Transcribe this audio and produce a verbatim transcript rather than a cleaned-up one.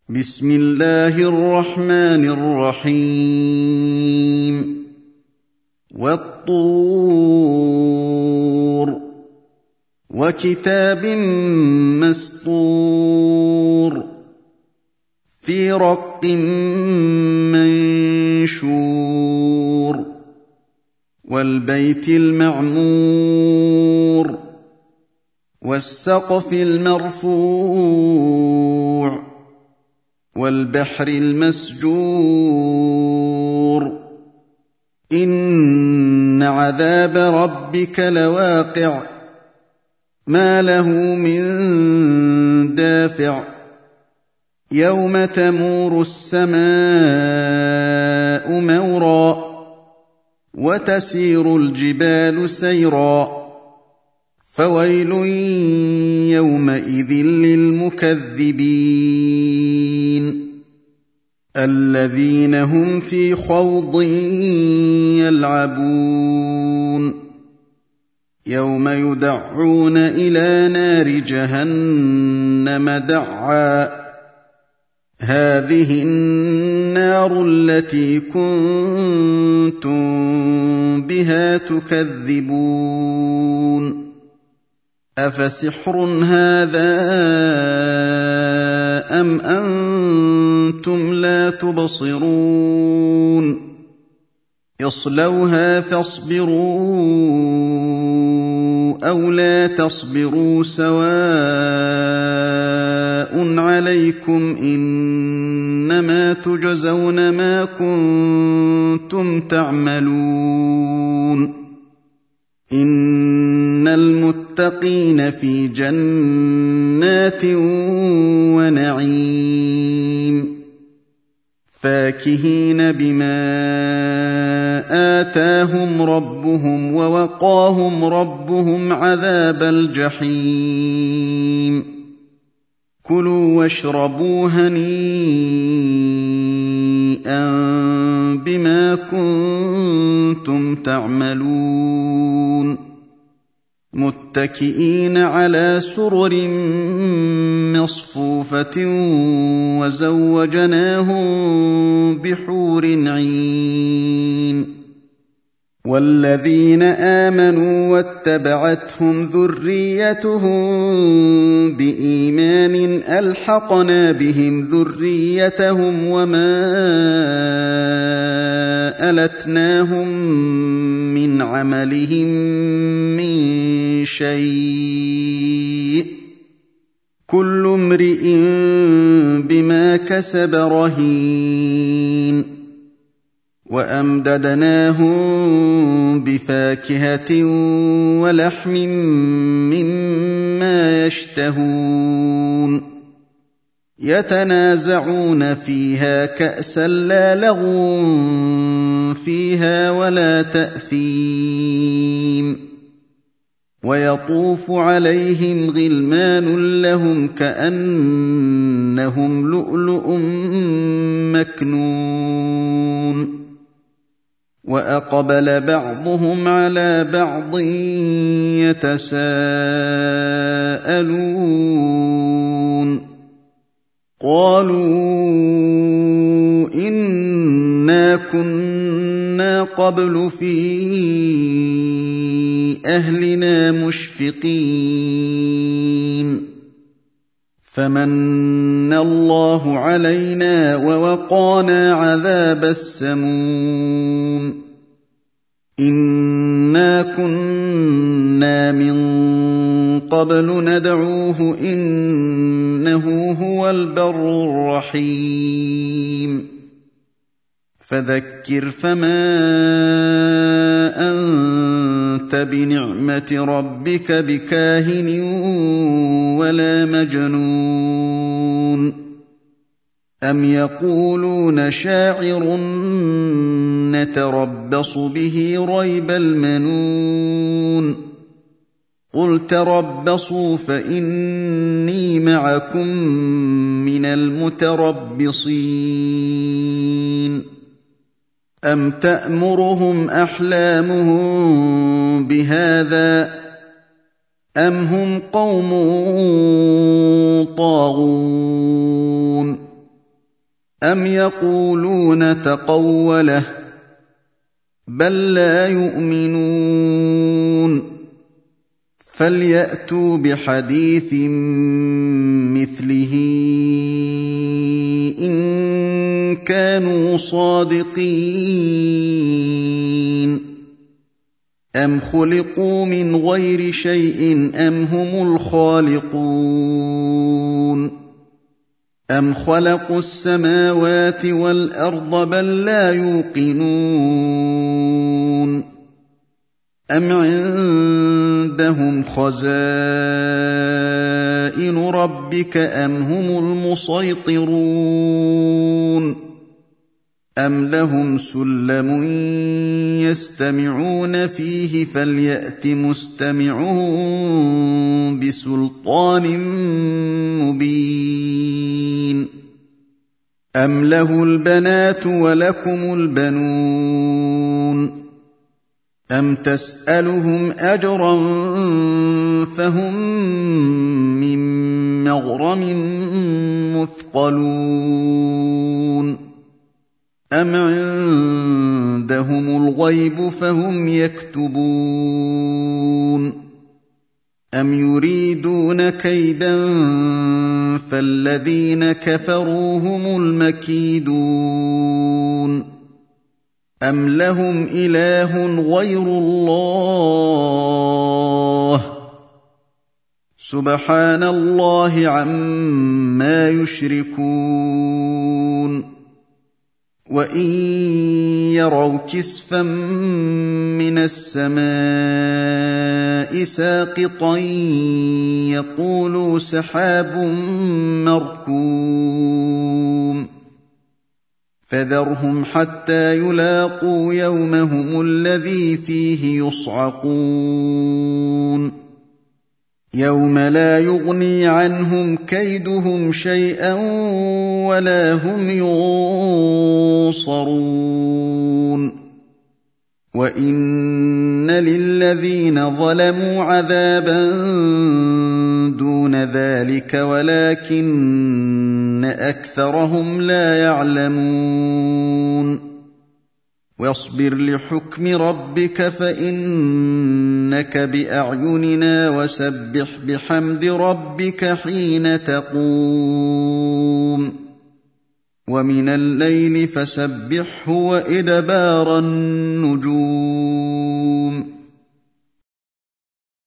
بسم الله الرحمن الرحيم والطور وكتاب مسطور في رق منشور والبيت المعمور والسقف المرفوع والبحر المسجور إن عذاب ربك لواقع ما له من دافع يوم تمور السماء مورا وتسير الجبال سيرا فويل يومئذ للمكذبين الذين هم في خوض يلعبون يوم يدعون إلى نار جهنم دعا هذه النار التي كنتم بها تكذبون أفسحر هذا أم أنتم لا تبصرون اصلوها فاصبروا أو لا تصبروا سواء عليكم إنما تجزون ما كنتم تعملون إن المتقين في جنات ونعيم فاكهين بما آتاهم ربهم ووقاهم ربهم عذاب الجحيم كلوا واشربوا هنيئا بما كنتم تعملون متكئين على سرر مصفوفة وزوجناهم بحور عين والذين آمنوا واتبعتهم ذريتهم بإيمان ألحقنا بهم ذريتهم وما ألتناهم من عملهم من شيء كل امرئ بما كسب رهين وأمددناهم بفاكهة ولحم مما يشتهون يتنازعون فيها كأسا لا لغو فيها ولا تأثيم ويطوف عليهم غلمان لهم كأنهم لؤلؤ مكنون وأقبل بعضهم على بعض يتساءلون قالوا إنا كنا قبل في أهلنا مشفقين فمن الله علينا ووقانا عذاب السموم إنا كنا من قبل ندعوه إنه هو البر الرحيم فذكر فما أنت بنعمة ربك بكاهن ولا مجنون أم يقولون شاعر نتربص به ريب المنون قل تربصوا فإني معكم من المتربصين أم تأمرهم أحلامهم بهذا أم هم قوم طاغون أَمْ يَقُولُونَ تَقَوَّلَهُ ۚ بَل لَّا يُؤْمِنُونَ فَلْيَأْتُوا بِحَدِيثٍ مِّثْلِهِ إِن كَانُوا صَادِقِينَ أَمْ خُلِقُوا مِنْ غَيْرِ شَيْءٍ أَمْ هُمُ الْخَالِقُونَ أَمْ خَلَقُوا السَّمَاوَاتِ وَالْأَرْضَ بَل لَّا يُوقِنُونَ أَمْ عِندَهُمْ خَزَائِنُ رَبِّكَ أَمْ هُمُ الْمُصَيْطِرُونَ أَمْ لَهُمْ سُلَّمٌ يَسْتَمِعُونَ فِيهِ فَلْيَأْتِ مُسْتَمِعُهُم بِسُلْطَانٍ مُّبِينٍ أَمْ لَهُ الْبَنَاتُ وَلَكُمُ الْبَنُونَ أَمْ تَسْأَلُهُمْ أَجْرًا فَهُم مِّن مَّغْرَمٍ مُّثْقَلُونَ أَمْ عِندَهُمُ الْغَيْبُ فَهُمْ يَكْتُبُونَ أَمْ يُرِيدُونَ كَيْدًا فَالَّذِينَ كَفَرُوا هُمُ الْمَكِيدُونَ أَمْ لَهُمْ إِلَٰهٌ غَيْرُ اللَّهِ سُبْحَانَ اللَّهِ عَمَّا يُشْرِكُونَ وَإِن يَرَوْا كِسْفًا مِّنَ السَّمَاءِ سَاقِطًا يَقُولُوا سَحَابٌ مَّرْكُومٌ فَذَرْهُمْ حَتَّىٰ يُلَاقُوا يَوْمَهُمُ الَّذِي فِيهِ يُصْعَقُونَ يَوْمَ لَا يُغْنِي عَنْهُمْ كَيْدُهُمْ شَيْئًا وَلَا هُمْ يُنصَرُونَ وَإِنَّ لِلَّذِينَ ظَلَمُوا عَذَابًا دُونَ ذَٰلِكَ وَلَٰكِنَّ أَكْثَرَهُمْ لَا يَعْلَمُونَ وَاصْبِرْ لِحُكْمِ رَبِّكَ فَإِنَّكَ بِأَعْيُنِنَا وَسَبِّحْ بِحَمْدِ رَبِّكَ حِينَ تَقُومُ وَمِنَ اللَّيْلِ فَسَبِّحْهُ وَإِدْبَارَ النُّجُومِ